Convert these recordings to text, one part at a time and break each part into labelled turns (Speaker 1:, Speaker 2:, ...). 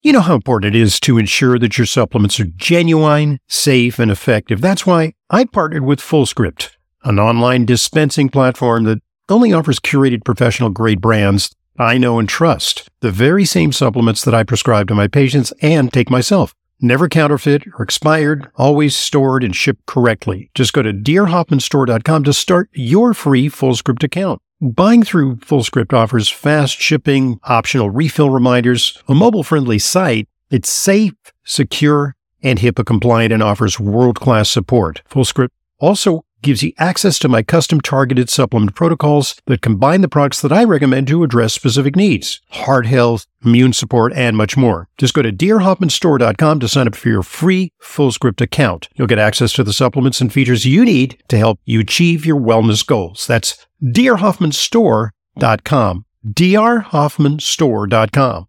Speaker 1: You know how important it is to ensure that your supplements are genuine, safe, and effective. That's why I partnered with Fullscript, an online dispensing platform that only offers curated professional-grade brands I know and trust. The very same supplements that I prescribe to my patients and take myself. Never counterfeit or expired, always stored and shipped correctly. Just go to drhoffmanstore.com to start your free Fullscript account. Buying through Fullscript offers fast shipping, optional refill reminders, a mobile-friendly site. It's safe, secure, and HIPAA-compliant and offers world-class support. Fullscript also gives you access to my custom-targeted supplement protocols that combine the products that I recommend to address specific needs: heart health, immune support, and much more. Just go to drhoffmanstore.com to sign up for your free Fullscript account. You'll get access to the supplements and features you need to help you achieve your wellness goals. That's drhoffmanstore.com. drhoffmanstore.com.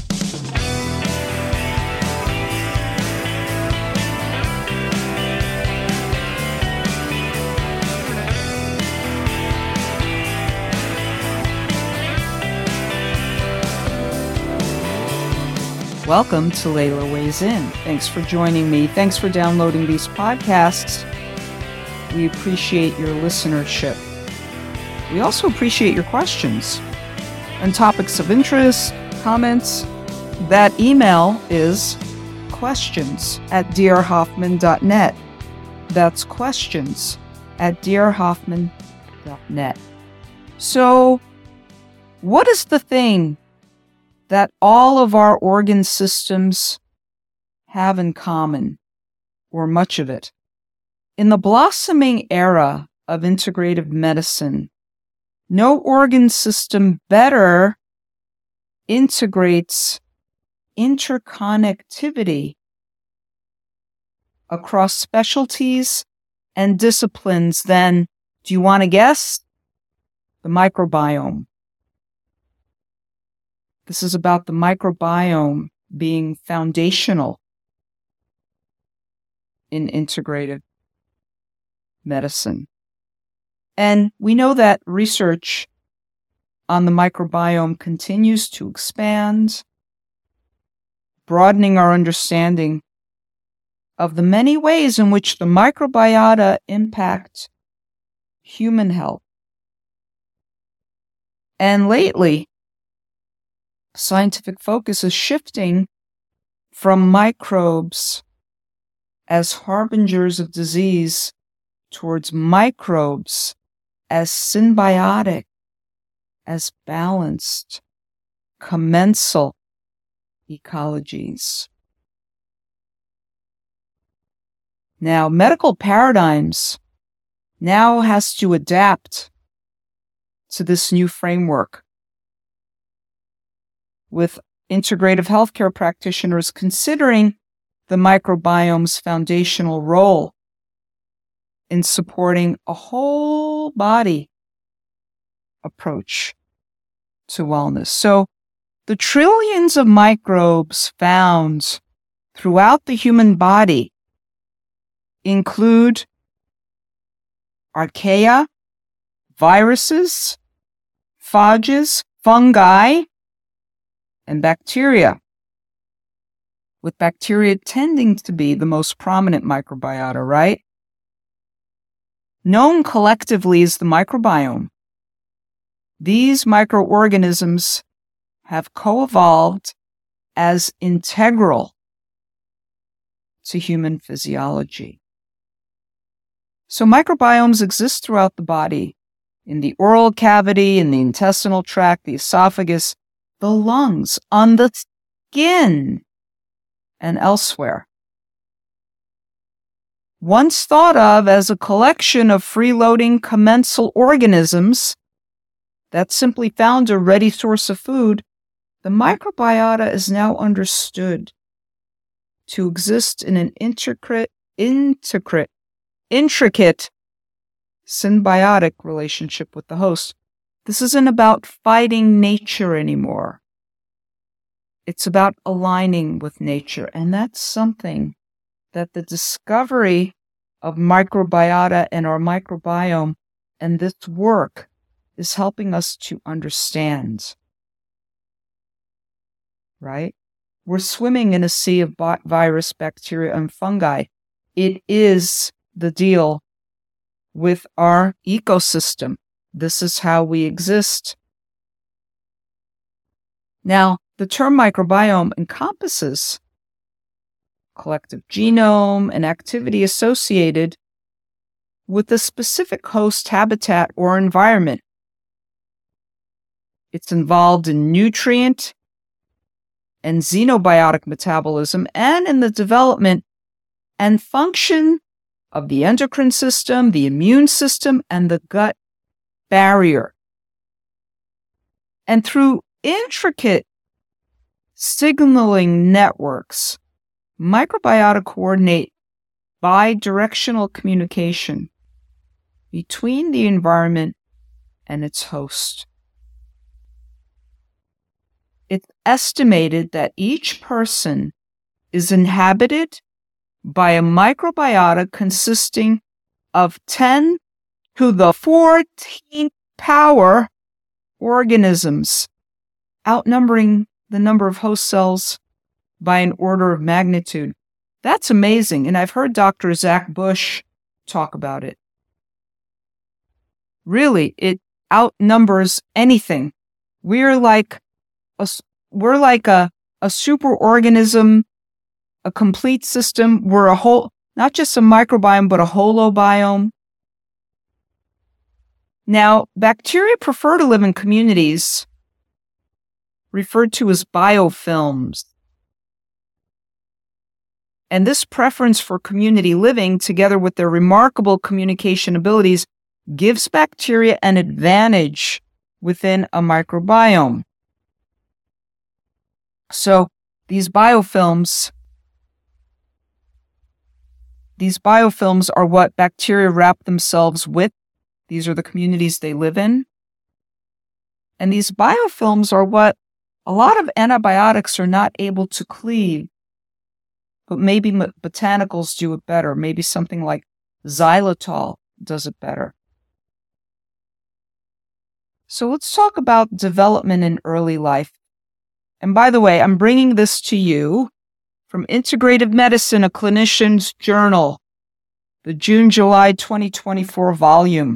Speaker 2: Welcome to Layla Weighs In. Thanks for joining me. Thanks for downloading these podcasts. We appreciate your listenership. We also appreciate your questions and topics of interest, comments. That email is questions@drhoffman.net. That's questions@drhoffman.net. So, what is the thing that all of our organ systems have in common, or much of it? In the blossoming era of integrative medicine, no organ system better integrates interconnectivity across specialties and disciplines than, do you want to guess? The microbiome. This is about the microbiome being foundational in integrative medicine. And we know that research on the microbiome continues to expand, broadening our understanding of the many ways in which the microbiota impact human health. And lately, scientific focus is shifting from microbes as harbingers of disease towards microbes as symbiotic, as balanced, commensal ecologies. Now, medical paradigms now has to adapt to this new framework, with integrative healthcare practitioners considering the microbiome's foundational role in supporting a whole body approach to wellness. So the trillions of microbes found throughout the human body include archaea, viruses, phages, fungi, and bacteria, with bacteria tending to be the most prominent microbiota, right? Known collectively as the microbiome, these microorganisms have co-evolved as integral to human physiology. So microbiomes exist throughout the body, in the oral cavity, in the intestinal tract, the esophagus, the lungs, on the skin, and elsewhere. Once thought of as a collection of freeloading commensal organisms that simply found a ready source of food, the microbiota is now understood to exist in an intricate symbiotic relationship with the host. This isn't about fighting nature anymore. It's about aligning with nature. And that's something that the discovery of microbiota and our microbiome and this work is helping us to understand. Right? We're swimming in a sea of virus, bacteria, and fungi. It is the deal with our ecosystem. This is how we exist. Now, the term microbiome encompasses collective genome and activity associated with a specific host habitat or environment. It's involved in nutrient and xenobiotic metabolism and in the development and function of the endocrine system, the immune system, and the gut barrier. And through intricate signaling networks, microbiota coordinate bidirectional communication between the environment and its host. It's estimated that each person is inhabited by a microbiota consisting of 10 to the 14th power organisms, outnumbering the number of host cells by an order of magnitude. That's amazing, and I've heard Dr. Zach Bush talk about it. Really, it outnumbers anything. We're like a superorganism, a complete system. We're a whole, not just a microbiome, but a holobiome. Now, bacteria prefer to live in communities referred to as biofilms. And this preference for community living, together with their remarkable communication abilities, gives bacteria an advantage within a microbiome. So these biofilms are what bacteria wrap themselves with. These are the communities they live in. And these biofilms are what a lot of antibiotics are not able to cleave. But maybe botanicals do it better. Maybe something like xylitol does it better. So let's talk about development in early life. And by the way, I'm bringing this to you from Integrative Medicine, a clinician's journal, the June-July 2024 volume.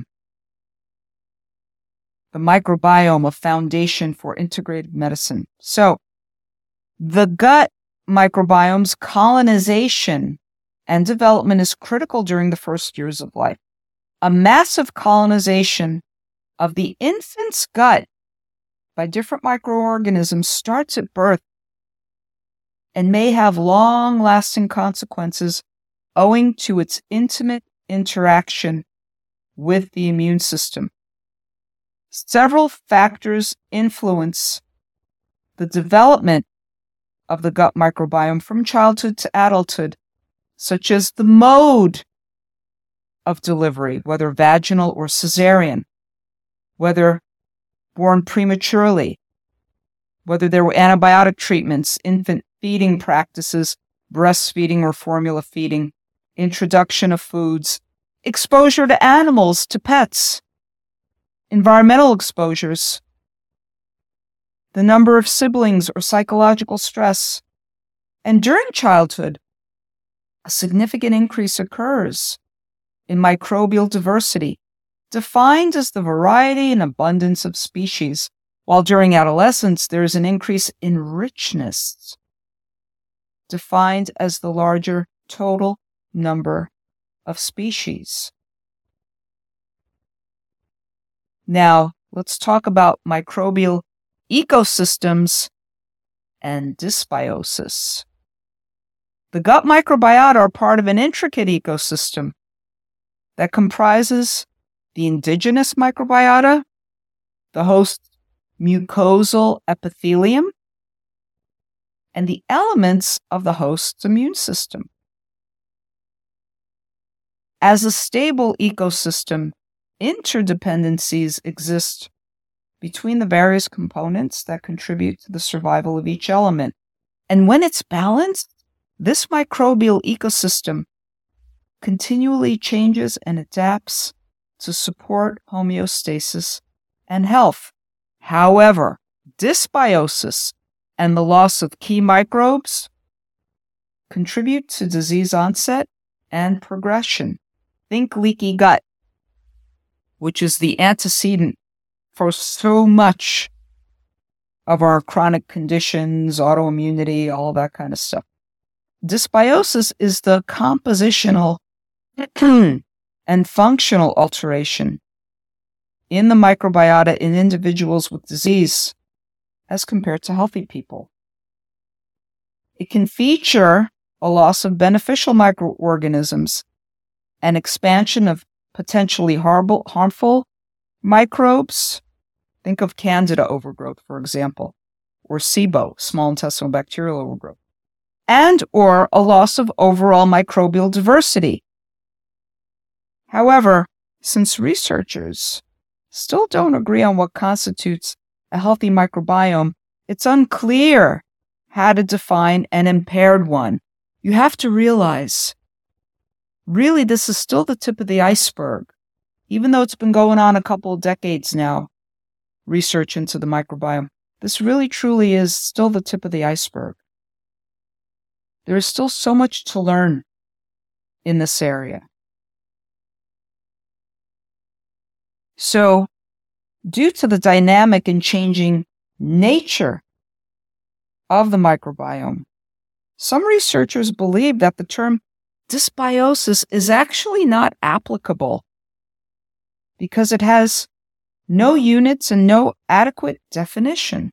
Speaker 2: The Microbiome, a Foundation for Integrative Medicine. So, the gut microbiome's colonization and development is critical during the first years of life. A massive colonization of the infant's gut by different microorganisms starts at birth and may have long-lasting consequences owing to its intimate interaction with the immune system. Several factors influence the development of the gut microbiome from childhood to adulthood, such as the mode of delivery, whether vaginal or cesarean, whether born prematurely, whether there were antibiotic treatments, infant feeding practices, breastfeeding or formula feeding, introduction of foods, exposure to animals, to pets, environmental exposures, the number of siblings or psychological stress. And during childhood, a significant increase occurs in microbial diversity, defined as the variety and abundance of species, while during adolescence there is an increase in richness, defined as the larger total number of species. Now, let's talk about microbial ecosystems and dysbiosis. The gut microbiota are part of an intricate ecosystem that comprises the indigenous microbiota, the host mucosal epithelium, and the elements of the host's immune system. As a stable ecosystem, interdependencies exist between the various components that contribute to the survival of each element. And when it's balanced, this microbial ecosystem continually changes and adapts to support homeostasis and health. However, dysbiosis and the loss of key microbes contribute to disease onset and progression. Think leaky gut, which is the antecedent for so much of our chronic conditions, autoimmunity, all that kind of stuff. Dysbiosis is the compositional and functional alteration in the microbiota in individuals with disease as compared to healthy people. It can feature a loss of beneficial microorganisms, an expansion of potentially harmful microbes. Think of Candida overgrowth, for example, or SIBO, small intestinal bacterial overgrowth, and or a loss of overall microbial diversity. However, since researchers still don't agree on what constitutes a healthy microbiome, it's unclear how to define an impaired one. You have to realize, really, this is still the tip of the iceberg. Even though it's been going on a couple of decades now, research into the microbiome, this really truly is still the tip of the iceberg. There is still so much to learn in this area. So, due to the dynamic and changing nature of the microbiome, some researchers believe that the term dysbiosis is actually not applicable because it has no units and no adequate definition.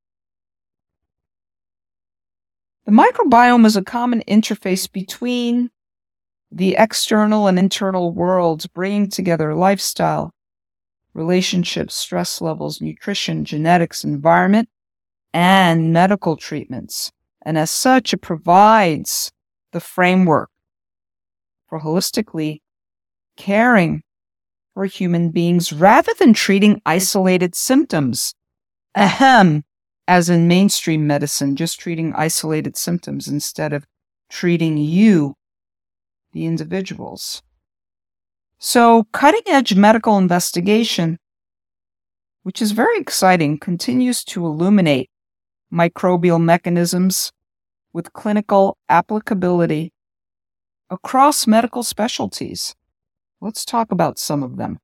Speaker 2: The microbiome is a common interface between the external and internal worlds, bringing together lifestyle, relationships, stress levels, nutrition, genetics, environment, and medical treatments. And as such, it provides the framework for holistically caring for human beings rather than treating isolated symptoms. As in mainstream medicine, just treating isolated symptoms instead of treating you, the individuals. So, cutting-edge medical investigation, which is very exciting, continues to illuminate microbial mechanisms with clinical applicability across medical specialties. Let's talk about some of them.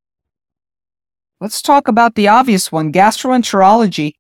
Speaker 2: Let's talk about the obvious one, gastroenterology.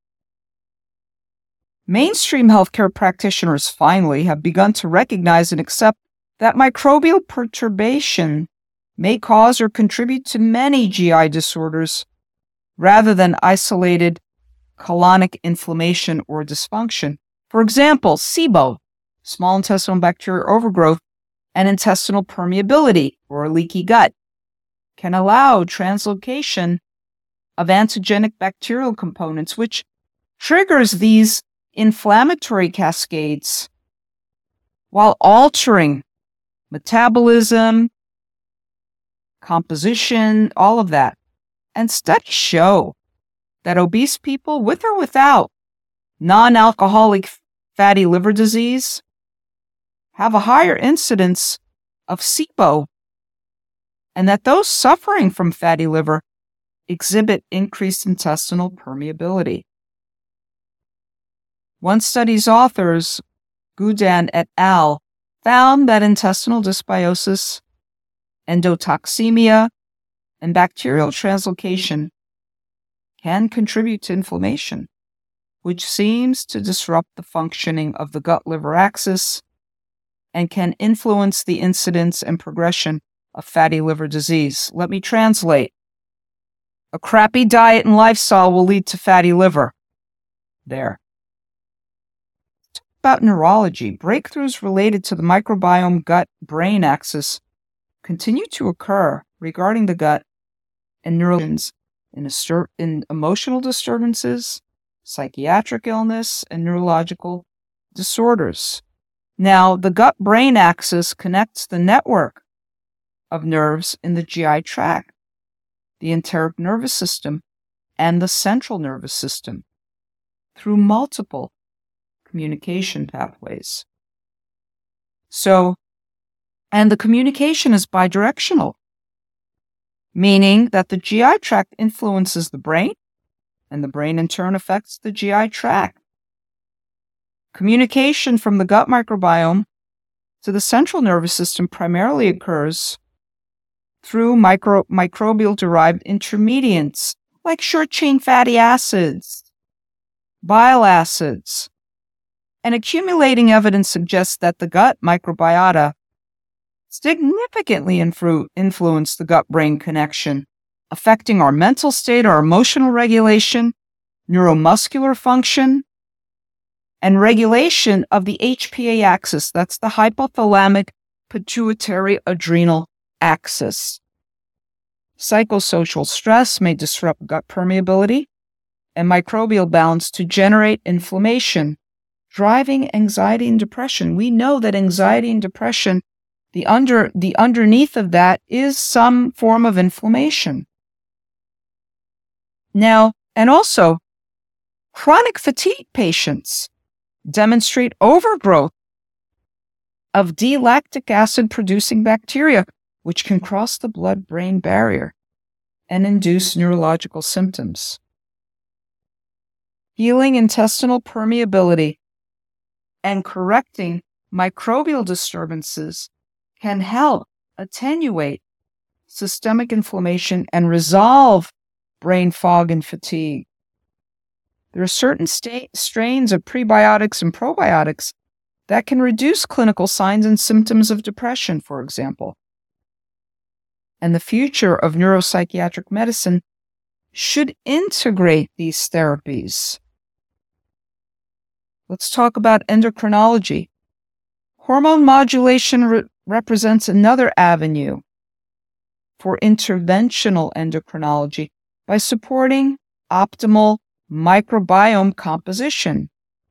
Speaker 2: Mainstream healthcare practitioners finally have begun to recognize and accept that microbial perturbation may cause or contribute to many GI disorders rather than isolated colonic inflammation or dysfunction. For example, SIBO, small intestinal bacterial overgrowth, and intestinal permeability, or leaky gut, can allow translocation of antigenic bacterial components, which triggers these inflammatory cascades while altering metabolism, composition, all of that. And studies show that obese people with or without non-alcoholic fatty liver disease have a higher incidence of SIBO, and that those suffering from fatty liver exhibit increased intestinal permeability. One study's authors, Goudan et al., found that intestinal dysbiosis, endotoxemia, and bacterial translocation can contribute to inflammation, which seems to disrupt the functioning of the gut-liver axis and can influence the incidence and progression of fatty liver disease. Let me translate. A crappy diet and lifestyle will lead to fatty liver. There. Talk about neurology. Breakthroughs related to the microbiome gut-brain axis continue to occur regarding the gut and neurons in emotional disturbances, psychiatric illness, and neurological disorders. Now, the gut-brain axis connects the network of nerves in the GI tract, the enteric nervous system, and the central nervous system through multiple communication pathways. And the communication is bidirectional, meaning that the GI tract influences the brain, and the brain in turn affects the GI tract. Communication from the gut microbiome to the central nervous system primarily occurs through microbial-derived intermediates like short-chain fatty acids, bile acids, and accumulating evidence suggests that the gut microbiota significantly influence the gut-brain connection, affecting our mental state, our emotional regulation, neuromuscular function, and regulation of the HPA axis. That's the hypothalamic pituitary adrenal axis. Psychosocial stress may disrupt gut permeability and microbial balance to generate inflammation, driving anxiety and depression. We know that anxiety and depression, the underneath of that is some form of inflammation. Now, and also, chronic fatigue patients demonstrate overgrowth of D-lactic acid producing bacteria, which can cross the blood-brain barrier and induce neurological symptoms. Healing intestinal permeability and correcting microbial disturbances can help attenuate systemic inflammation and resolve brain fog and fatigue. There are certain strains of prebiotics and probiotics that can reduce clinical signs and symptoms of depression, for example. And the future of neuropsychiatric medicine should integrate these therapies. Let's talk about endocrinology. Hormone modulation represents another avenue for interventional endocrinology by supporting optimal microbiome composition.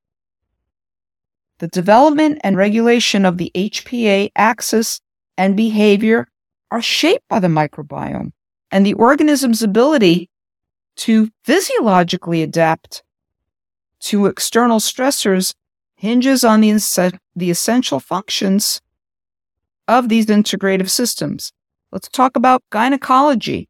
Speaker 2: The development and regulation of the HPA axis and behavior are shaped by the microbiome, and the organism's ability to physiologically adapt to external stressors hinges on the essential functions of these integrative systems. Let's talk about gynecology.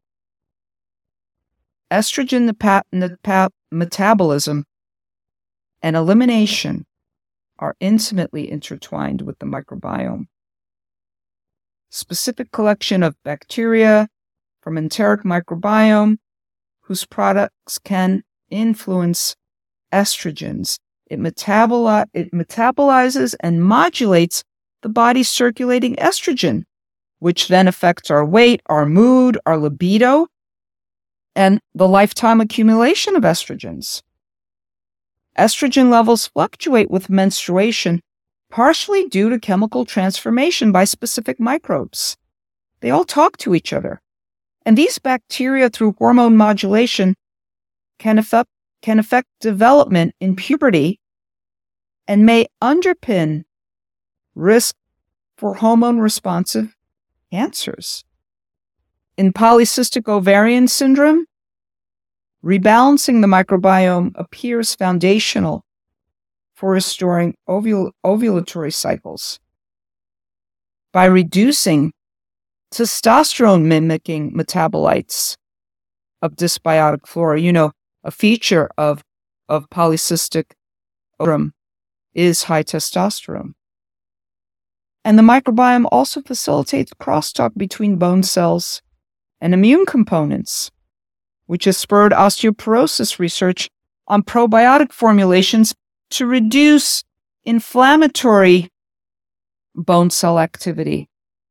Speaker 2: Estrogen metabolism and elimination are intimately intertwined with the microbiome. Specific collection of bacteria from enteric microbiome whose products can influence estrogens. It metabolizes and modulates the body's circulating estrogen, which then affects our weight, our mood, our libido, and the lifetime accumulation of estrogens. Estrogen levels fluctuate with menstruation, partially due to chemical transformation by specific microbes. They all talk to each other. And these bacteria, through hormone modulation, can affect development in puberty and may underpin risk for hormone-responsive cancers. In polycystic ovarian syndrome, rebalancing the microbiome appears foundational for restoring ovulatory cycles. By reducing testosterone-mimicking metabolites of dysbiotic flora, a feature of polycystic ovarian is high testosterone. And the microbiome also facilitates crosstalk between bone cells and immune components, which has spurred osteoporosis research on probiotic formulations to reduce inflammatory bone cell activity.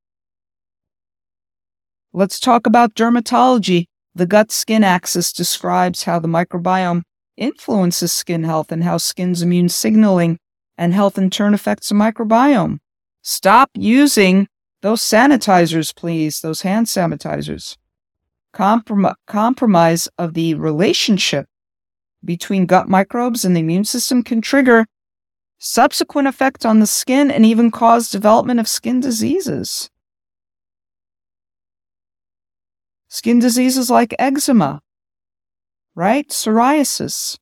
Speaker 2: Let's talk about dermatology. The gut-skin axis describes how the microbiome influences skin health and how skin's immune signaling and health in turn affects the microbiome. Stop using those sanitizers, please, those hand sanitizers. Compromise of the relationship between gut microbes and the immune system can trigger subsequent effect on the skin and even cause development of skin diseases. Skin diseases like eczema, right? Psoriasis.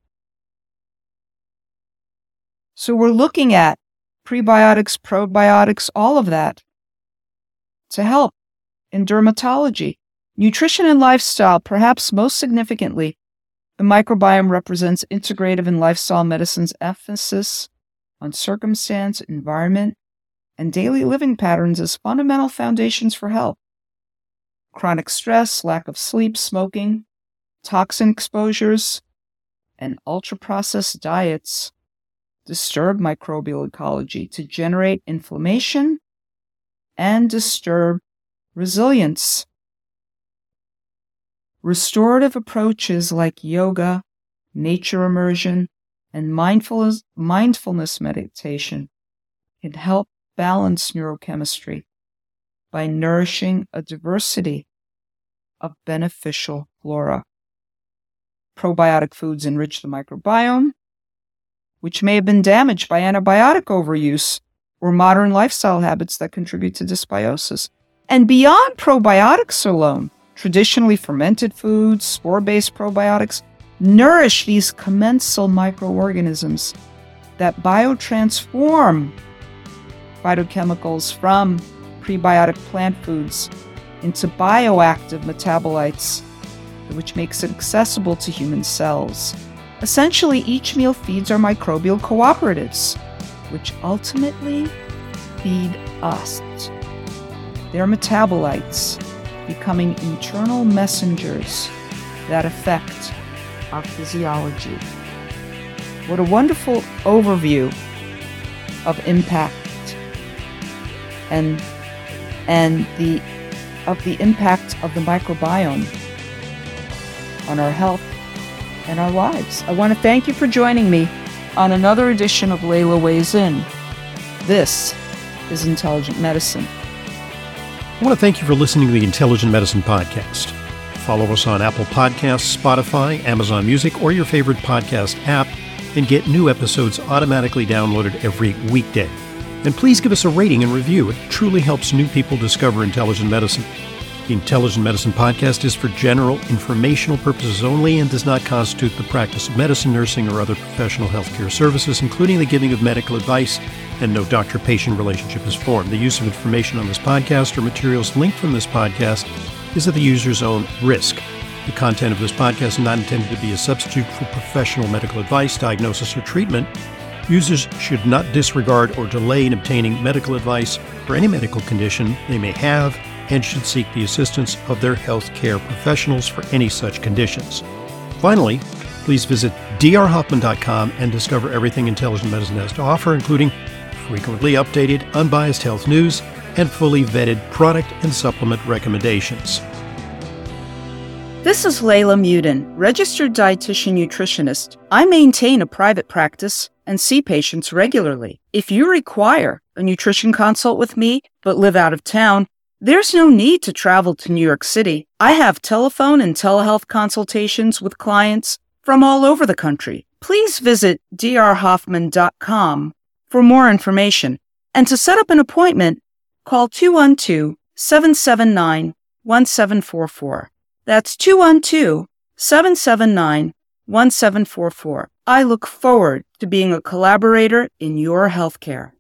Speaker 2: So we're looking at prebiotics, probiotics, all of that to help in dermatology. Nutrition and lifestyle, perhaps most significantly, the microbiome represents integrative and lifestyle medicine's emphasis on circumstance, environment, and daily living patterns as fundamental foundations for health. Chronic stress, lack of sleep, smoking, toxin exposures, and ultra-processed diets disturb microbial ecology to generate inflammation and disturb resilience. Restorative approaches like yoga, nature immersion, and mindfulness meditation can help balance neurochemistry by nourishing a diversity of beneficial flora. Probiotic foods enrich the microbiome, which may have been damaged by antibiotic overuse or modern lifestyle habits that contribute to dysbiosis. And beyond probiotics alone, traditionally fermented foods, spore-based probiotics, nourish these commensal microorganisms that biotransform phytochemicals from prebiotic plant foods into bioactive metabolites, which makes it accessible to human cells. Essentially, each meal feeds our microbial cooperatives, which ultimately feed us. They're metabolites, becoming internal messengers that affect our physiology. What a wonderful overview of impact and the impact of the microbiome on our health and our lives. I want to thank you for joining me on another edition of Layla Weighs In. This is Intelligent Medicine.
Speaker 1: I want to thank you for listening to the Intelligent Medicine Podcast. Follow us on Apple Podcasts, Spotify, Amazon Music, or your favorite podcast app, and get new episodes automatically downloaded every weekday. And please give us a rating and review. It truly helps new people discover intelligent medicine. The Intelligent Medicine Podcast is for general informational purposes only and does not constitute the practice of medicine, nursing, or other professional healthcare services, including the giving of medical advice, and no doctor-patient relationship is formed. The use of information on this podcast or materials linked from this podcast is at the user's own risk. The content of this podcast is not intended to be a substitute for professional medical advice, diagnosis, or treatment. Users should not disregard or delay in obtaining medical advice for any medical condition they may have and should seek the assistance of their healthcare professionals for any such conditions. Finally, please visit drhoffman.com and discover everything Intelligent Medicine has to offer, including frequently updated, unbiased health news and fully vetted product and supplement recommendations.
Speaker 2: This is Layla Muden, registered dietitian nutritionist. I maintain a private practice and see patients regularly. If you require a nutrition consult with me but live out of town, there's no need to travel to New York City. I have telephone and telehealth consultations with clients from all over the country. Please visit drhoffman.com for more information. And to set up an appointment, call 212-779-1744. That's 212-779-1744. I look forward to being a collaborator in your healthcare.